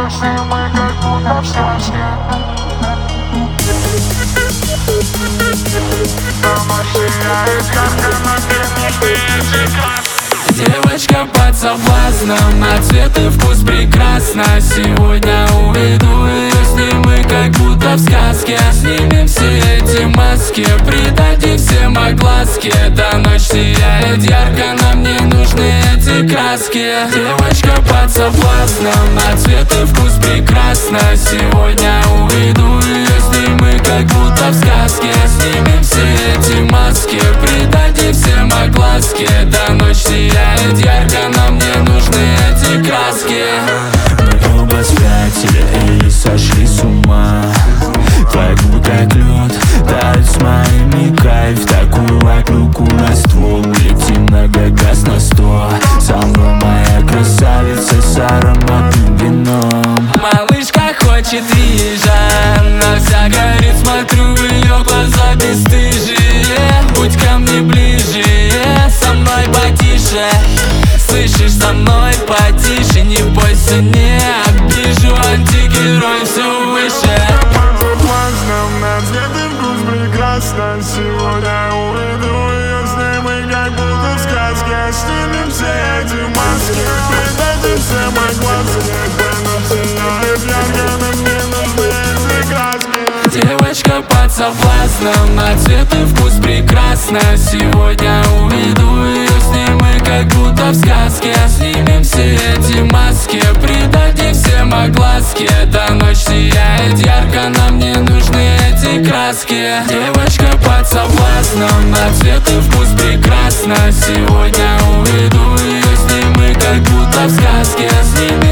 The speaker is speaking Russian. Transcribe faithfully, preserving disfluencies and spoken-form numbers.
Если мы как будто в сказке. Дома сияет ярко, но ты не краски. Девочка под соблазном, на цвет и вкус прекрасно. Сегодня уведу ее, с ней мы как будто в сказке. Снимем все эти маски, придадим всем огласки. Да ночь сияет ярко, нам не нужны эти краски. Девочка под соблазном, на цвет и вкус прекрасно. Сегодня уведу ее, с ней мы как будто в сказке. Снимем все эти маски, придадим всем огласки. Да ночь сияет ярко, нам не нужны эти краски. Мы оба спятили или сошли с ума. Твой губы как лед, дают с моими кайф. Такую вокруг у нас ствол, улетим на газ на сто. Со мной моя красавица с ароматным вином. Малышка хочет вижа, она вся горит, смотрю в ее глаза бесстыжие. Будь ко мне ближе, со мной потише. Слышишь, со мной потише, не бойся, не обижу. Антигерой все выше. На цвет и вкус прекрасно. Сегодня уведу ее, с ней мы как будто в сказке. Снимем все эти маски, придадим всем огласки. Ночь сияет ярко, нам не нужны эти краски. Девочка под соблазном, на цвет и вкус прекрасно. Сегодня уведу ее, с ней мы как будто в сказке. Снимем все эти маски, придадим всем огласки. Да ночь сияет ярко, нам не нужны эти краски. Девочка под соблазном, на цвет и вкус прекрасно. Сегодня уведу ее, с ней мы как будто в сказке. Снимем